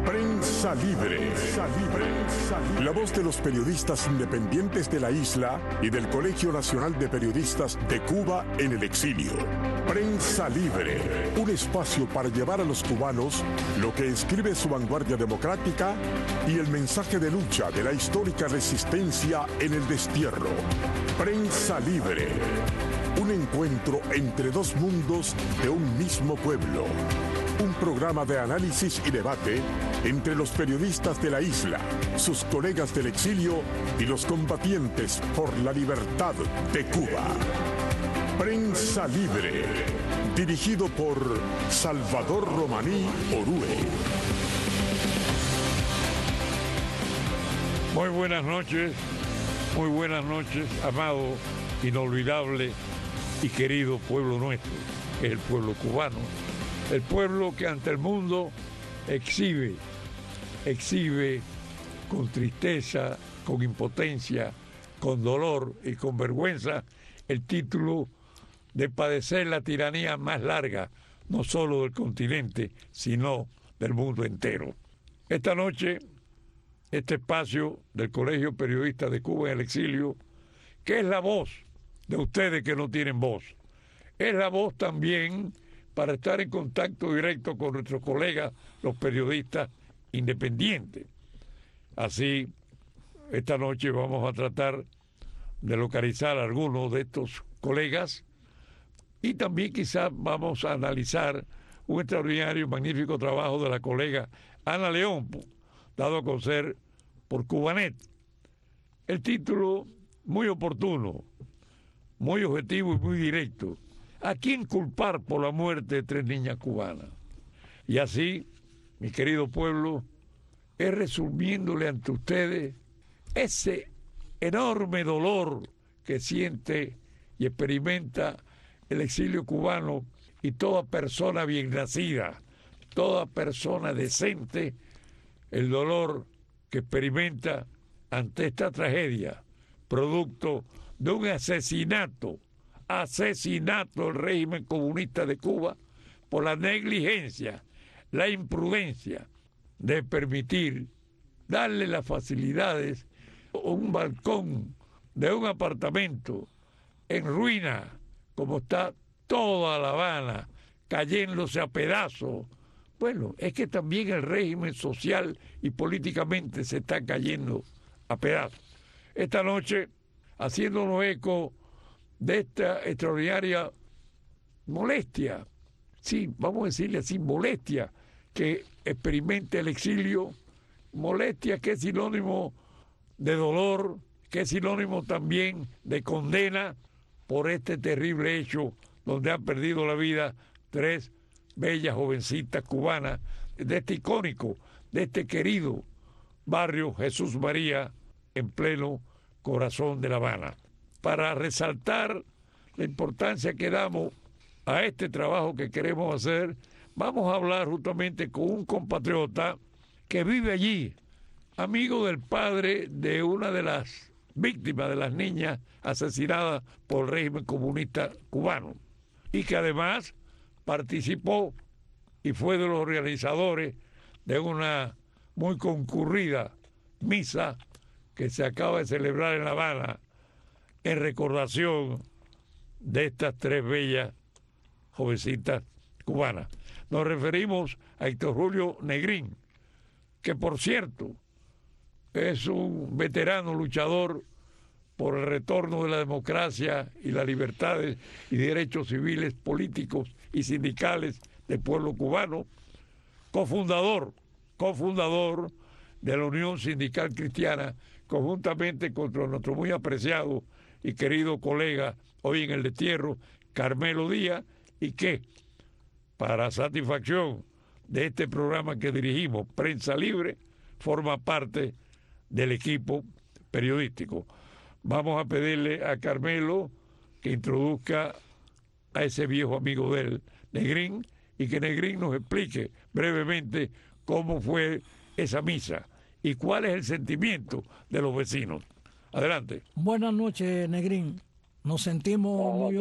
Prensa Libre. La voz de los periodistas independientes de la isla y del Colegio Nacional de Periodistas de Cuba en el exilio. Prensa Libre, un espacio para llevar a los cubanos lo que escribe su vanguardia democrática y el mensaje de lucha de la histórica resistencia en el destierro. Prensa Libre, un encuentro entre dos mundos de un mismo pueblo. Un programa de análisis y debate entre los periodistas de la isla, sus colegas del exilio y los combatientes por la libertad de Cuba. Prensa Libre, dirigido por Salvador Romaní Orue. Muy buenas noches, amado, inolvidable y querido pueblo nuestro, que es el pueblo cubano. El pueblo que ante el mundo exhibe con tristeza, con impotencia, con dolor y con vergüenza el título de padecer la tiranía más larga, no solo del continente, sino del mundo entero. Esta noche, este espacio del Colegio Periodista de Cuba en el exilio, que es la voz de ustedes que no tienen voz, es la voz también para estar en contacto directo con nuestros colegas, los periodistas independientes. Así, esta noche vamos a tratar de localizar a algunos de estos colegas y también quizás vamos a analizar un extraordinario y magnífico trabajo de la colega Ana León, dado a conocer por Cubanet. El título muy oportuno, muy objetivo y muy directo. ¿A quién culpar por la muerte de 3 niñas cubanas? Y así, mi querido pueblo, es resumiéndole ante ustedes ese enorme dolor que siente y experimenta el exilio cubano y toda persona bien nacida, toda persona decente, el dolor que experimenta ante esta tragedia, producto de un asesinato del régimen comunista de Cuba por la negligencia, la imprudencia de permitir darle las facilidades a un balcón de un apartamento en ruina, como está toda La Habana, cayéndose a pedazos. Bueno, es que también el régimen social y políticamente se está cayendo a pedazos. Esta noche, haciéndonos eco de esta extraordinaria molestia, sí, vamos a decirle así, molestia que experimenta el exilio, molestia que es sinónimo de dolor, que es sinónimo también de condena por este terrible hecho donde han perdido la vida 3 bellas jovencitas cubanas de este icónico, de este querido barrio Jesús María en pleno corazón de La Habana. Para resaltar la importancia que damos a este trabajo que queremos hacer, vamos a hablar justamente con un compatriota que vive allí, amigo del padre de una de las víctimas de las niñas asesinadas por el régimen comunista cubano, y que además participó y fue de los organizadores de una muy concurrida misa que se acaba de celebrar en La Habana en recordación de estas 3 bellas jovencitas cubanas. Nos referimos a Héctor Julio Negrín, que por cierto es un veterano luchador por el retorno de la democracia y las libertades y derechos civiles, políticos y sindicales del pueblo cubano, cofundador de la Unión Sindical Cristiana, conjuntamente con nuestro muy apreciado y querido colega hoy en el destierro, Carmelo Díaz, y que, para satisfacción de este programa que dirigimos, Prensa Libre, forma parte del equipo periodístico. Vamos a pedirle a Carmelo que introduzca a ese viejo amigo de él, Negrín, y que Negrín nos explique brevemente cómo fue esa misa y cuál es el sentimiento de los vecinos. Adelante. Buenas noches, Negrín. Nos sentimos muy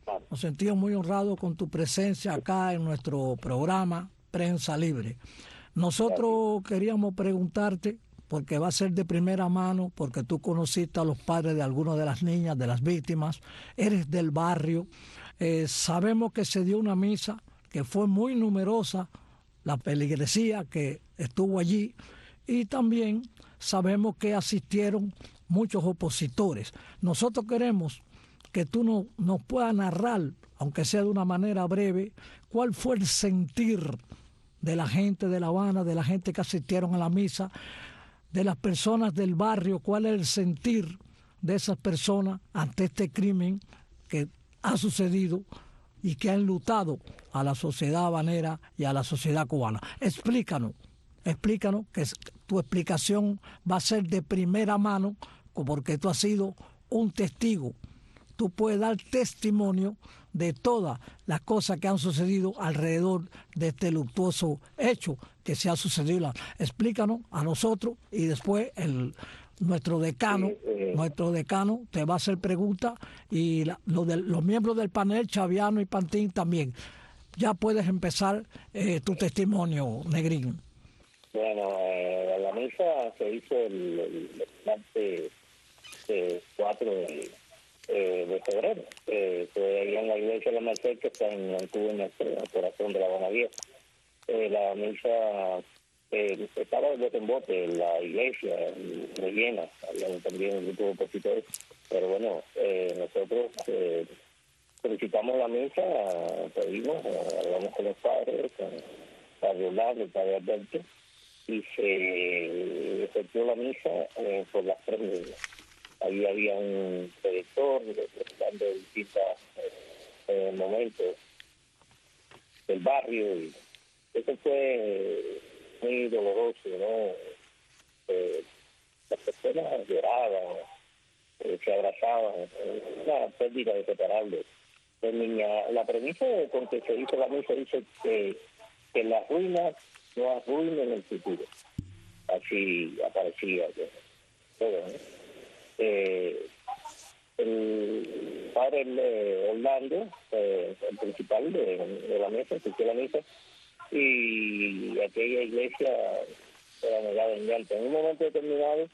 honrados con tu presencia acá en nuestro programa Prensa Libre. Nosotros queríamos preguntarte, porque va a ser de primera mano, porque tú conociste a los padres de algunas de las niñas, de las víctimas, eres del barrio. Sabemos que se dio una misa que fue muy numerosa, la feligresía que estuvo allí, y también sabemos que asistieron muchos opositores. Nosotros queremos que tú nos puedas narrar, aunque sea de una manera breve, cuál fue el sentir de la gente de La Habana, de la gente que asistieron a la misa, de las personas del barrio, cuál es el sentir de esas personas ante este crimen que ha sucedido y que ha enlutado a la sociedad habanera y a la sociedad cubana. Explícanos, que tu explicación va a ser de primera mano, porque tú has sido un testigo. Tú puedes dar testimonio de todas las cosas que han sucedido alrededor de este luctuoso hecho que se ha sucedido. Explícanos a nosotros y después nuestro decano te va a hacer preguntas y los miembros del panel, Chaviano y Pantín también. Ya puedes empezar tu testimonio, Negrín. Bueno, la misa se hizo el martes 4 de febrero. Fue ahí en la iglesia de la Merced, que está en Cuba, en el corazón de La Habana Vieja. La misa estaba de bote en bote, la iglesia llena, había también un grupo de opositores, pero bueno, nosotros solicitamos la misa, pedimos, hablamos con los padres, con el padre Orlando, el padre Alberto, y se efectuó la misa por las 3 niñas. Ahí había un predictor dando distintos momentos del barrio, y eso fue muy doloroso, ¿no? Las personas lloraban, se abrazaban, una pérdida inseparable. La premisa con que se hizo la misa dice que las ruinas no arruinen el futuro. Así aparecía todo, ¿no? El padre Orlando, el principal de la mesa, asistió a la misa, y aquella iglesia era negada en llanto. En un momento determinado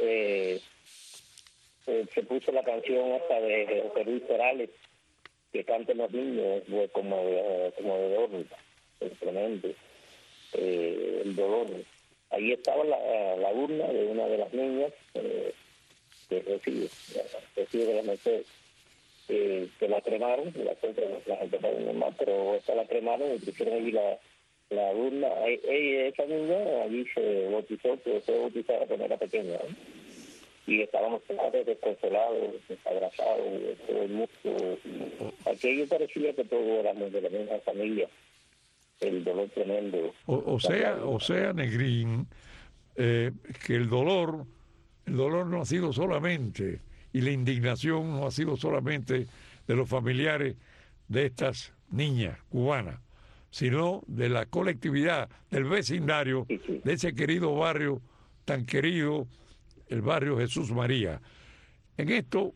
se puso la canción hasta de José Luis Perales, que canten los niños, como de dolor, tremendo, el dolor. Ahí estaba la urna de una de las niñas que recibe de la Merced, que la cremaron, la empezaron normal, pero esta la cremaron y pusieron allí la urna. Esa niña allí se bautizó, que fue bautizada cuando era pequeña, ¿no? Y estábamos todos desconsolados, desabrazados, todo el mundo. Aquello parecía que todos éramos de la misma familia. El dolor tremendo. O sea, Negrín, que el dolor no ha sido solamente, y la indignación no ha sido solamente de los familiares de estas niñas cubanas, sino de la colectividad, del vecindario, de ese querido barrio tan querido, el barrio Jesús María. En esto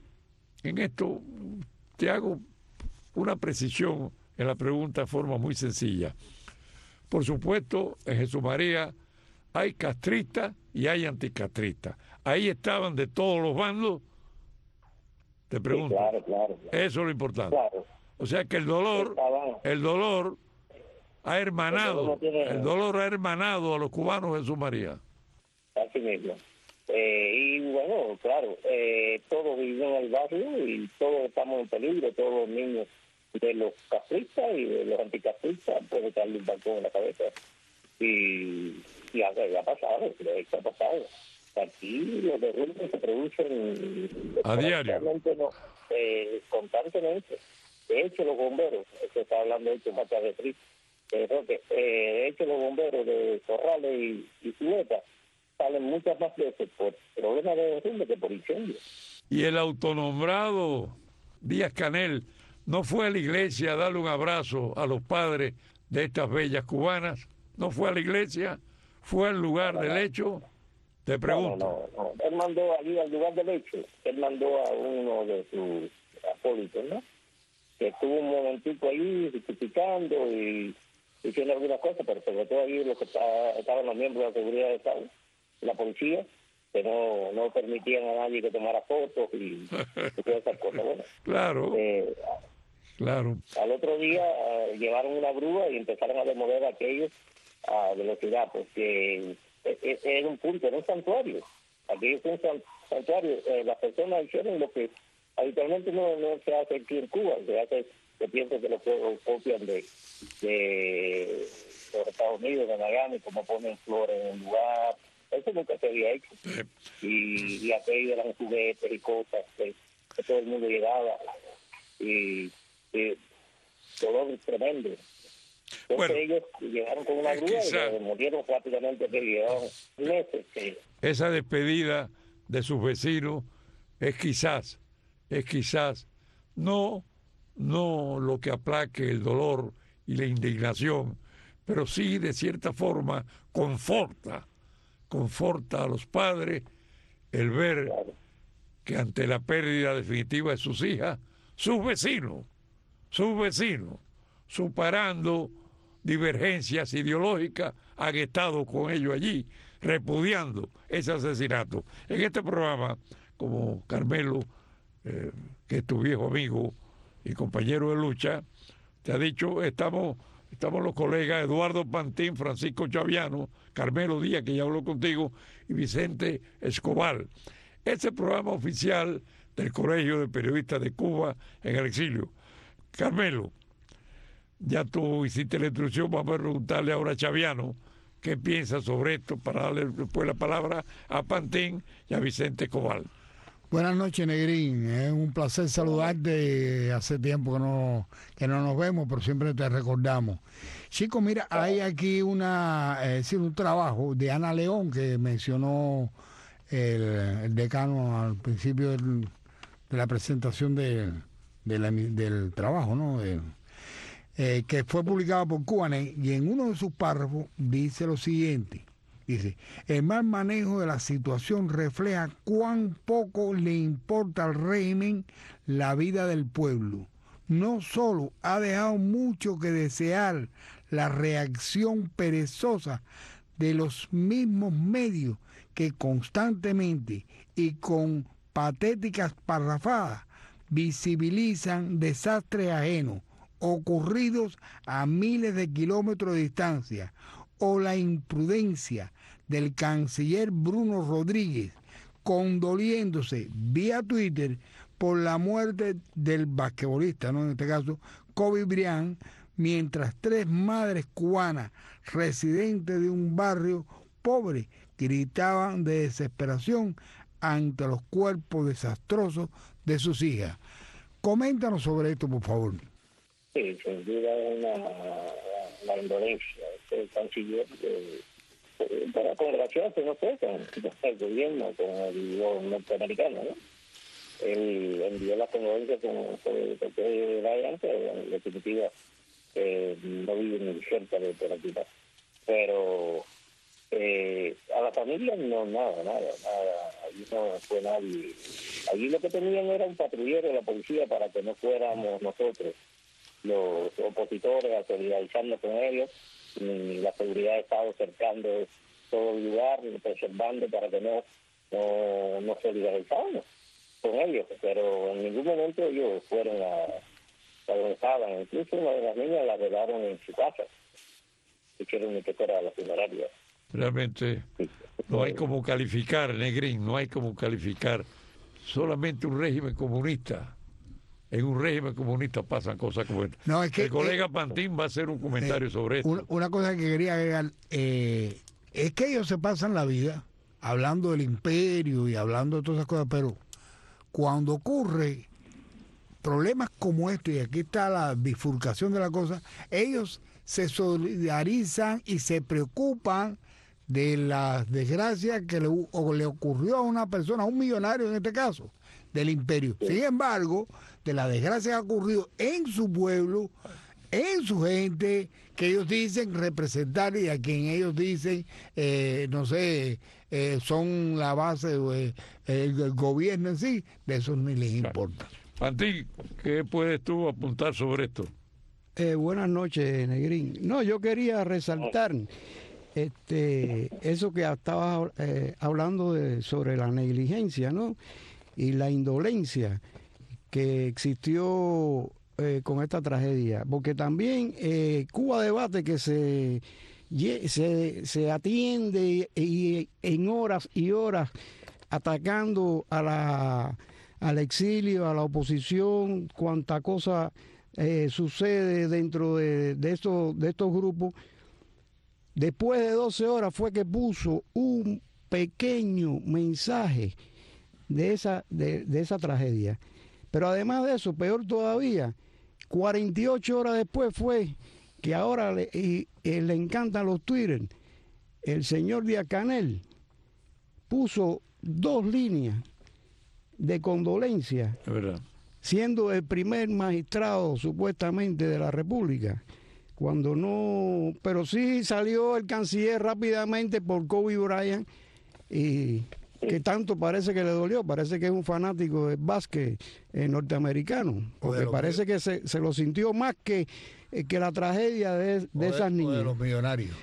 te hago una precisión en la pregunta de forma muy sencilla. Por supuesto, en Jesús María hay castristas y hay anticastristas. Ahí estaban de todos los bandos. Te pregunto. Sí, claro. Eso es lo importante. Claro. O sea que el dolor ha hermanado, a los cubanos de Jesús María. Así mismo. Y bueno, claro, todos vivimos en el barrio y todos estamos en peligro, todos los niños de los castristas y de los anticastristas pueden darle un balcón en la cabeza. Y ha pasado, creo que ha pasado. Aquí los derrumbes se producen a diario, constantemente. De hecho, los bomberos, se está hablando de hecho más tarde, de hecho los bomberos de Corrales y Zuleta salen muchas más veces por problemas de derrumbe que por incendios. Y el autonombrado Díaz Canel no fue a la iglesia a darle un abrazo a los padres de estas bellas cubanas, no fue a la iglesia, fue al lugar del hecho. Te pregunto. No. Él mandó allí al lugar del hecho, él mandó a uno de sus acólitos, ¿no? Que estuvo un momentico ahí justificando y diciendo algunas cosas, pero sobre todo ahí los que estaban los miembros de la seguridad de Estado, la policía, que no permitían a nadie que tomara fotos y todas esas cosas. Bueno, claro. Claro. Al otro día llevaron una grúa y empezaron a demoler a aquellos a velocidad, porque era un punto, era un santuario. Aquello es un santuario. Las personas hicieron lo que habitualmente no se hace aquí en Cuba, se piensa que lo copian de los Estados Unidos, de Miami, como ponen flores en un lugar. Eso nunca se había hecho. Y aquello eran juguetes y cosas que todo el mundo llevaba. Y dolor tremendo. Entonces bueno, ellos llegaron con una grúa y murieron rápidamente, que llevaban meses. Esa despedida de sus vecinos es quizás no lo que aplaque el dolor y la indignación, pero sí de cierta forma conforta a los padres el ver que ante la pérdida definitiva de sus hijas, sus vecinos, superando divergencias ideológicas, han estado con ellos allí, repudiando ese asesinato. En este programa, como Carmelo, que es tu viejo amigo y compañero de lucha, te ha dicho, estamos los colegas Eduardo Pantín, Francisco Chaviano, Carmelo Díaz, que ya habló contigo, y Vicente Escobar. Este programa oficial del Colegio de Periodistas de Cuba en el exilio. Carmelo, ya tú hiciste la introducción, vamos a preguntarle ahora a Chaviano qué piensa sobre esto para darle después la palabra a Pantín y a Vicente Escobar. Buenas noches, Negrín. Es un placer saludarte. Hace tiempo que no nos vemos, pero siempre te recordamos. Chico, mira, hay aquí un trabajo de Ana León que mencionó el decano al principio de la presentación del trabajo, ¿no? Que fue publicado por Cubanet, y en uno de sus párrafos dice lo siguiente. Dice, el mal manejo de la situación refleja cuán poco le importa al régimen la vida del pueblo. No solo ha dejado mucho que desear la reacción perezosa de los mismos medios que constantemente y con patéticas parrafadas visibilizan desastres ajenos ocurridos a miles de kilómetros de distancia, o la imprudencia del canciller Bruno Rodríguez condoliéndose vía Twitter por la muerte del basquetbolista, ¿no? En este caso, Kobe Bryant, mientras 3 madres cubanas residentes de un barrio pobre gritaban de desesperación ante los cuerpos desastrosos de sus hijas. Coméntanos sobre esto, por favor. Sí, sin duda la indolencia. El canciller, con relación, no sé, con el gobierno, con el norteamericano, ¿no? Él envió la condolencia con el Bryant, pero en definitiva no vive ni cerca de por aquí. Pero a la familia nada. Allí no fue nadie. Allí lo que tenían era un patrullero de la policía para que no fuéramos nosotros, los opositores, a solidarizarnos con ellos, ni la seguridad de Estado cercando todo el lugar, preservando para que no solidarizáramos con ellos, pero en ningún momento ellos fueron a donde estaban. Incluso una de las niñas la velaron en su casa, hicieron ni que fuera a la funeraria. Realmente no hay como calificar, Negrín, no hay como calificar solamente un régimen comunista. En un régimen comunista pasan cosas como esta. No, es que, el colega Pantín va a hacer un comentario sobre esto. Una cosa que quería agregar, es que ellos se pasan la vida hablando del imperio y hablando de todas esas cosas, pero cuando ocurre problemas como este, y aquí está la bifurcación de la cosa, ellos se solidarizan y se preocupan de las desgracias que le ocurrió a una persona, a un millonario en este caso, del imperio. Sin embargo, de la desgracia que ha ocurrido en su pueblo, en su gente, que ellos dicen representar y a quien ellos dicen, son la base del gobierno en sí, de eso ni les importa. Pantín, ¿qué puedes tú apuntar sobre esto? Buenas noches, Negrín. No, yo quería resaltar eso que estabas hablando sobre la negligencia, ¿no? Y la indolencia que existió con esta tragedia, porque también Cuba Debate, que se atiende y en horas y horas atacando al exilio, a la oposición, cuánta cosa sucede dentro de estos grupos. Después de 12 horas fue que puso un pequeño mensaje de esa tragedia. Pero además de eso, peor todavía, 48 horas después fue que ahora le encantan los Twitter. El señor Díaz-Canel puso 2 líneas de condolencia, siendo el primer magistrado supuestamente de la República, cuando no, pero sí salió el canciller rápidamente por Kobe Bryant, y que tanto parece que le dolió, parece que es un fanático del básquet norteamericano, porque parece que se lo sintió más que la tragedia de esas niñas. De los millonarios.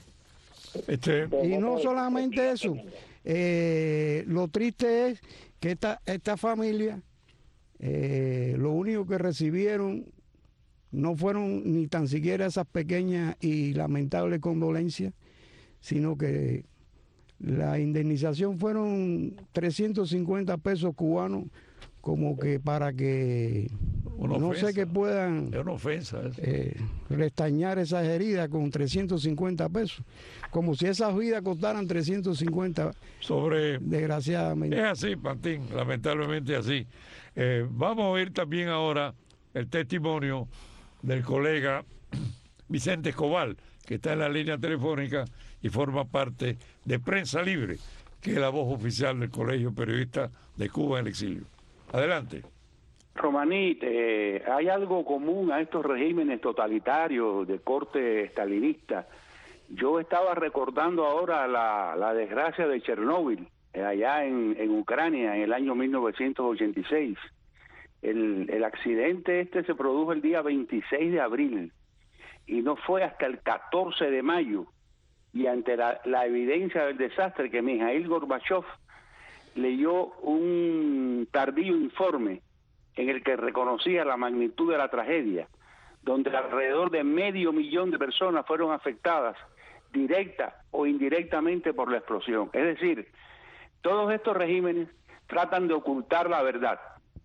Y no solamente eso, lo triste es que esta familia, lo único que recibieron no fueron ni tan siquiera esas pequeñas y lamentables condolencias, sino que la indemnización fueron 350 pesos cubanos, como que para que no sé que puedan restañar esas heridas con 350 pesos, como si esas vidas costaran 350 desgraciadamente. Es así, Pantín, lamentablemente así. Vamos a oír también ahora el testimonio del colega Vicente Escobar, que está en la línea telefónica y forma parte de Prensa Libre, que es la voz oficial del Colegio Periodista de Cuba en el Exilio. Adelante. Romaní, hay algo común a estos regímenes totalitarios de corte estalinista. Yo estaba recordando ahora la desgracia de Chernóbil, allá en Ucrania, en el año 1986. El accidente se produjo el día 26 de abril y no fue hasta el 14 de mayo, y ante la evidencia del desastre, que Mikhail Gorbachev leyó un tardío informe en el que reconocía la magnitud de la tragedia, donde alrededor de 500,000 de personas fueron afectadas directa o indirectamente por la explosión. Es decir, todos estos regímenes tratan de ocultar la verdad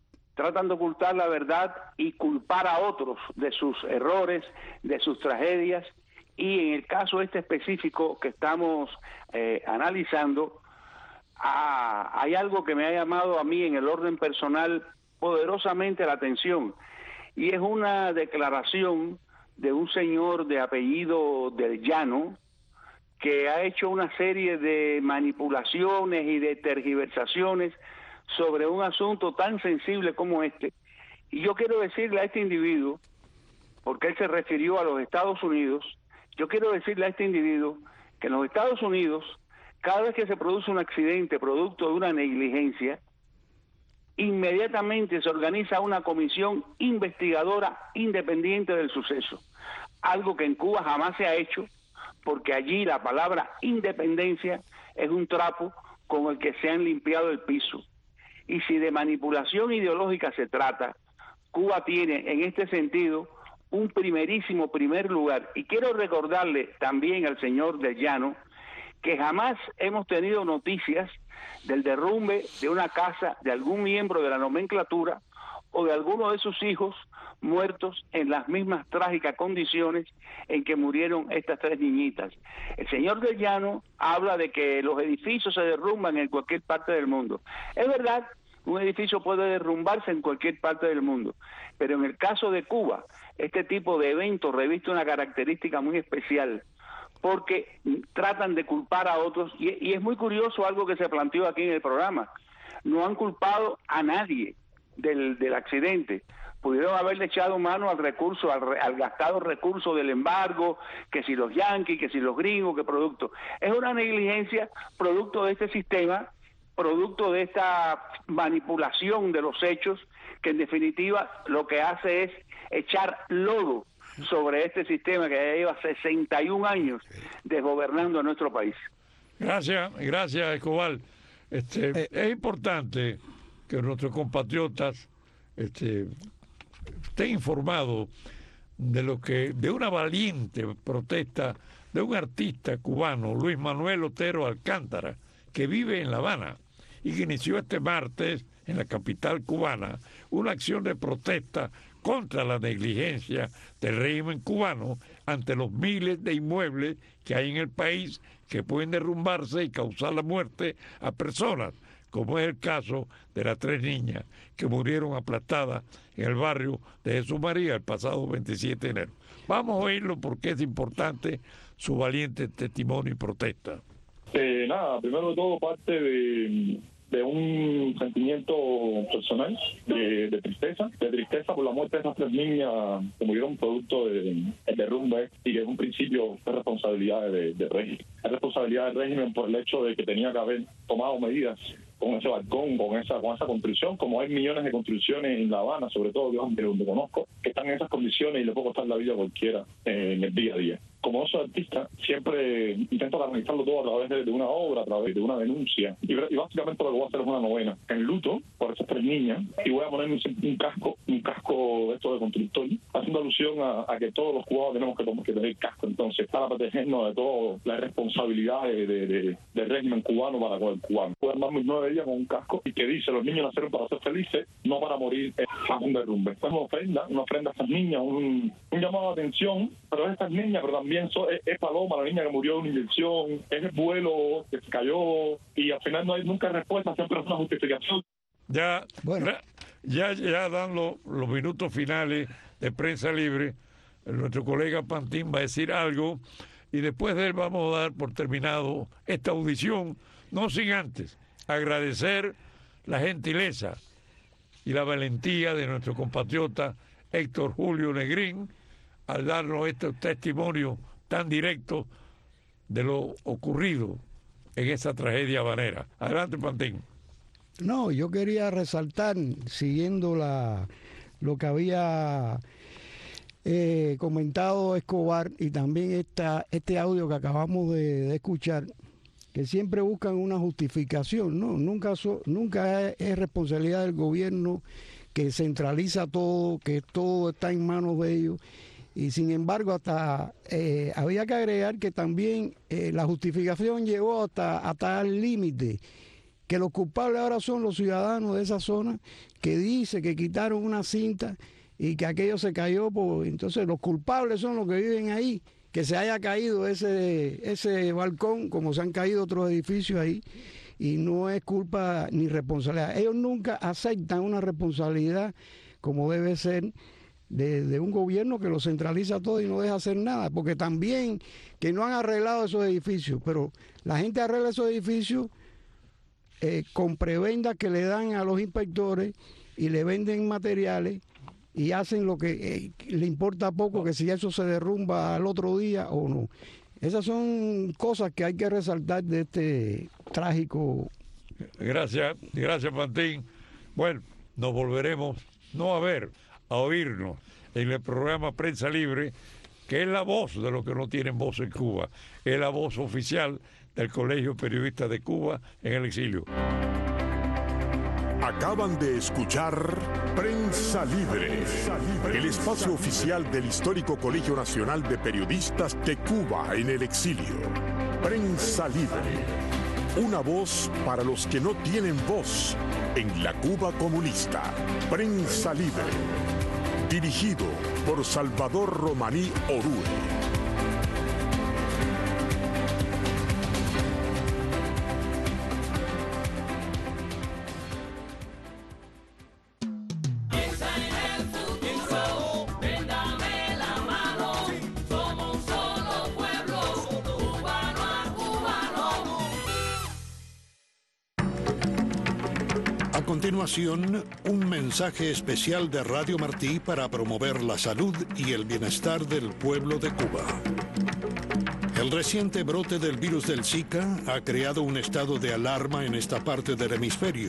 y culpar a otros de sus errores, de sus tragedias, y en el caso específico que estamos analizando, hay algo que me ha llamado a mí en el orden personal poderosamente la atención, y es una declaración de un señor de apellido Del Llano, que ha hecho una serie de manipulaciones y de tergiversaciones sobre un asunto tan sensible como este. Y yo quiero decirle a este individuo, porque él se refirió a los Estados Unidos, yo quiero decirle a este individuo que en los Estados Unidos, cada vez que se produce un accidente producto de una negligencia, inmediatamente se organiza una comisión investigadora independiente del suceso, algo que en Cuba jamás se ha hecho, porque allí la palabra independencia es un trapo con el que se han limpiado el piso. Y si de manipulación ideológica se trata, Cuba tiene en este sentido un primer lugar. Y quiero recordarle también al señor Del Llano que jamás hemos tenido noticias del derrumbe de una casa de algún miembro de la nomenclatura o de alguno de sus hijos muertos en las mismas trágicas condiciones en que murieron estas 3 niñitas. El señor Del Llano habla de que los edificios se derrumban en cualquier parte del mundo. Es verdad, un edificio puede derrumbarse en cualquier parte del mundo, pero en el caso de Cuba, este tipo de eventos reviste una característica muy especial, porque tratan de culpar a otros, y es muy curioso algo que se planteó aquí en el programa. No han culpado a nadie del accidente. Pudieron haberle echado mano al recurso, al gastado recurso del embargo, que si los yanquis, que si los gringos, que producto. Es una negligencia producto de este sistema, producto de esta manipulación de los hechos, que en definitiva lo que hace es echar lodo sobre este sistema que ya lleva 61 años desgobernando a nuestro país. Gracias, Escobar. Es importante que nuestros compatriotas estén informados de una valiente protesta de un artista cubano, Luis Manuel Otero Alcántara, que vive en La Habana y que inició este martes en la capital cubana una acción de protesta contra la negligencia del régimen cubano ante los miles de inmuebles que hay en el país que pueden derrumbarse y causar la muerte a personas, como es el caso de las 3 niñas que murieron aplastadas en el barrio de Jesús María el pasado 27 de enero. Vamos a oírlo porque es importante su valiente testimonio y protesta. Primero de todo parte de un sentimiento personal de tristeza por la muerte de esas 3 niñas que murieron producto del derrumbe, y que en un principio fue responsabilidad del régimen. Es responsabilidad del régimen por el hecho de que tenía que haber tomado medidas con ese balcón, con esa construcción, como hay millones de construcciones en La Habana, sobre todo donde conozco, que están en esas condiciones y le puede costar la vida a cualquiera en el día a día. Como soy artista, siempre intento canalizarlo todo a través de una obra, a través de una denuncia. Y básicamente lo que voy a hacer es una novena en luto por esas 3 niñas, y voy a ponerme un casco de esto de constructor, haciendo alusión a que todos los cubanos tenemos que tener casco, entonces, para protegernos de todas las responsabilidades del régimen cubano para con el cubano. Puedo andarme 9 días con un casco y que dice: los niños nacieron para ser felices, no para morir en un derrumbe. Es una ofrenda a estas niñas, un llamado de atención, pero es estas niñas, pero también es Paloma, la niña que murió de una inyección, es el vuelo que se cayó, y al final no hay nunca respuesta, siempre es una justificación. Ya dan los minutos finales de Prensa Libre. Nuestro colega Pantín va a decir algo y después de él vamos a dar por terminado esta audición, no sin antes agradecer la gentileza y la valentía de nuestro compatriota Héctor Julio Negrín al darnos este testimonio tan directo de lo ocurrido en esa tragedia habanera. Adelante, Pantín. No, yo quería resaltar, siguiendo lo que había comentado Escobar, y también este audio que acabamos de escuchar, que siempre buscan una justificación, ¿no? Nunca es responsabilidad del gobierno, que centraliza todo, que todo está en manos de ellos. Y sin embargo, hasta había que agregar que también la justificación llegó hasta el límite, que los culpables ahora son los ciudadanos de esa zona, que dice que quitaron una cinta y que aquello se cayó. Entonces los culpables son los que viven ahí, que se haya caído ese balcón, como se han caído otros edificios ahí, y no es culpa ni responsabilidad. Ellos nunca aceptan una responsabilidad como debe ser de un gobierno que lo centraliza todo y no deja hacer nada, porque también que no han arreglado esos edificios, pero la gente arregla esos edificios con prebendas que le dan a los inspectores y le venden materiales y hacen lo que le importa poco, que si eso se derrumba al otro día o no. Esas son cosas que hay que resaltar de este trágico. Gracias, Pantín. Bueno, nos volveremos no a ver, a oírnos en el programa Prensa Libre, que es la voz de los que no tienen voz en Cuba, es la voz oficial del Colegio Periodista de Cuba en el exilio. Acaban de escuchar Prensa Libre, el espacio oficial del histórico Colegio Nacional de Periodistas de Cuba en el exilio. Prensa Libre, una voz para los que no tienen voz en la Cuba comunista. Prensa Libre, dirigido por Salvador Romaní Orue. A continuación, un mensaje especial de Radio Martí para promover la salud y el bienestar del pueblo de Cuba. El reciente brote del virus del Zika ha creado un estado de alarma en esta parte del hemisferio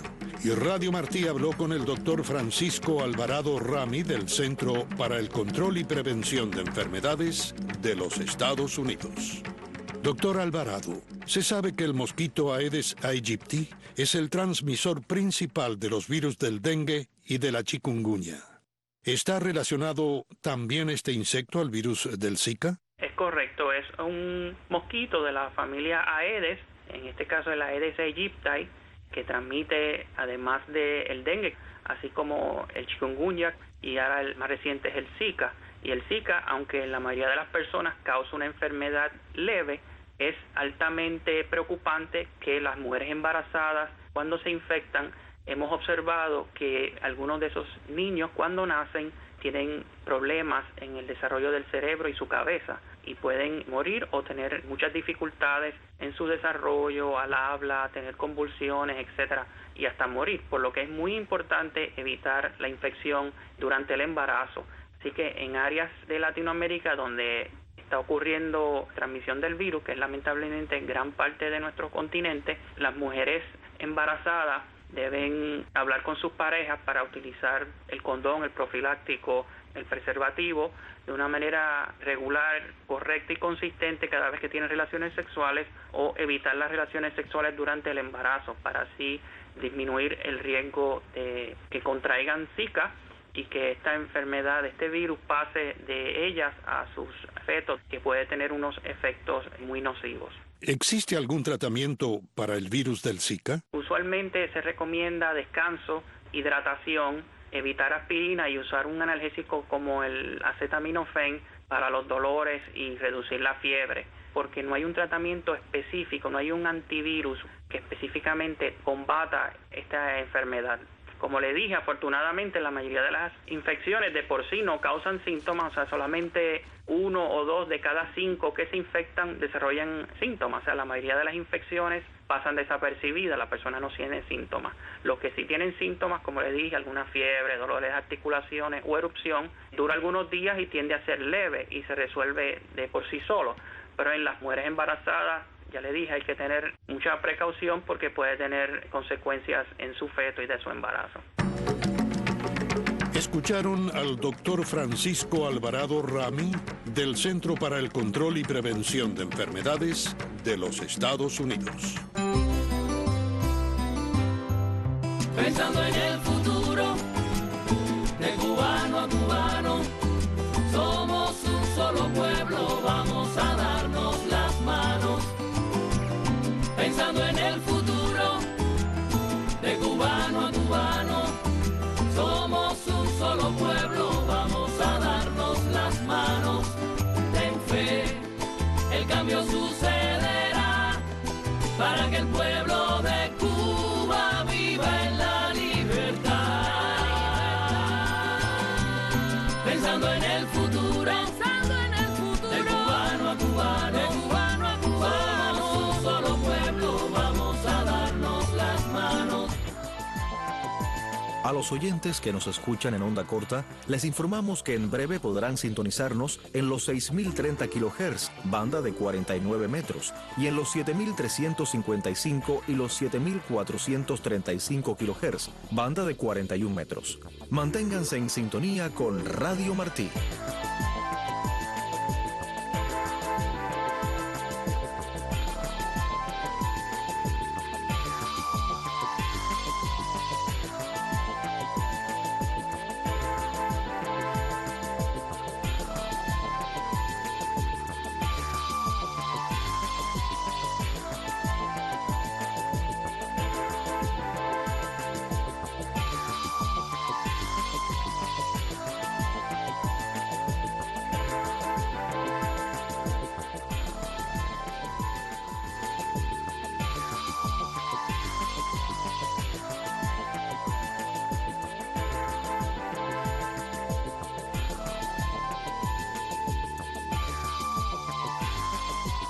Y Radio Martí habló con el doctor Francisco Alvarado Rami del Centro para el Control y Prevención de Enfermedades de los Estados Unidos. Doctor Alvarado, se sabe que el mosquito Aedes aegypti es el transmisor principal de los virus del dengue y de la chikungunya. ¿Está relacionado también este insecto al virus del Zika? Es correcto, es un mosquito de la familia Aedes, en este caso el Aedes aegypti, que transmite además del dengue, así como el chikungunya, y ahora el más reciente es el Zika. Y el Zika, aunque en la mayoría de las personas causa una enfermedad leve, es altamente preocupante que las mujeres embarazadas, cuando se infectan, hemos observado que algunos de esos niños cuando nacen tienen problemas en el desarrollo del cerebro y su cabeza y pueden morir o tener muchas dificultades en su desarrollo, al habla, tener convulsiones, etcétera, y hasta morir, por lo que es muy importante evitar la infección durante el embarazo. Así que en áreas de Latinoamérica donde está ocurriendo transmisión del virus, que es lamentablemente en gran parte de nuestro continente, las mujeres embarazadas deben hablar con sus parejas para utilizar el condón, el profiláctico, el preservativo de una manera regular, correcta y consistente cada vez que tienen relaciones sexuales, o evitar las relaciones sexuales durante el embarazo para así disminuir el riesgo de que contraigan Zika y que esta enfermedad, este virus, pase de ellas a sus fetos, que puede tener unos efectos muy nocivos. ¿Existe algún tratamiento para el virus del Zika? Usualmente se recomienda descanso, hidratación, evitar aspirina y usar un analgésico como el acetaminofén para los dolores y reducir la fiebre, porque no hay un tratamiento específico, no hay un antivirus que específicamente combata esta enfermedad. Como le dije, afortunadamente la mayoría de las infecciones de por sí no causan síntomas, o sea, solamente 1 o 2 de cada 5 que se infectan desarrollan síntomas, o sea, la mayoría de las infecciones pasan desapercibidas, la persona no tiene síntomas. Los que sí tienen síntomas, como le dije, alguna fiebre, dolores de articulaciones o erupción, dura algunos días y tiende a ser leve y se resuelve de por sí solo. Pero en las mujeres embarazadas, ya le dije, hay que tener mucha precaución porque puede tener consecuencias en su feto y de su embarazo. Escucharon al doctor Francisco Alvarado Rami del Centro para el Control y Prevención de Enfermedades de los Estados Unidos. Pensando en el futuro, de cubano a cubano, somos un solo pueblo, vamos a darnos las manos. Pensando en el futuro, de cubano a cubano, somos un solo pueblo, vamos a darnos las manos. Ten fe, el cambio sucederá, para que el pueblo de Cuba viva en la libertad. Pensando en el futuro, de cubano a cubano, somos un solo pueblo, vamos a darnos las manos. A los oyentes que nos escuchan en onda corta, les informamos que en breve podrán sintonizarnos en los 6.030 kHz, banda de 49 metros, y en los 7.355 y los 7.435 kHz, banda de 41 metros. Manténganse en sintonía con Radio Martí.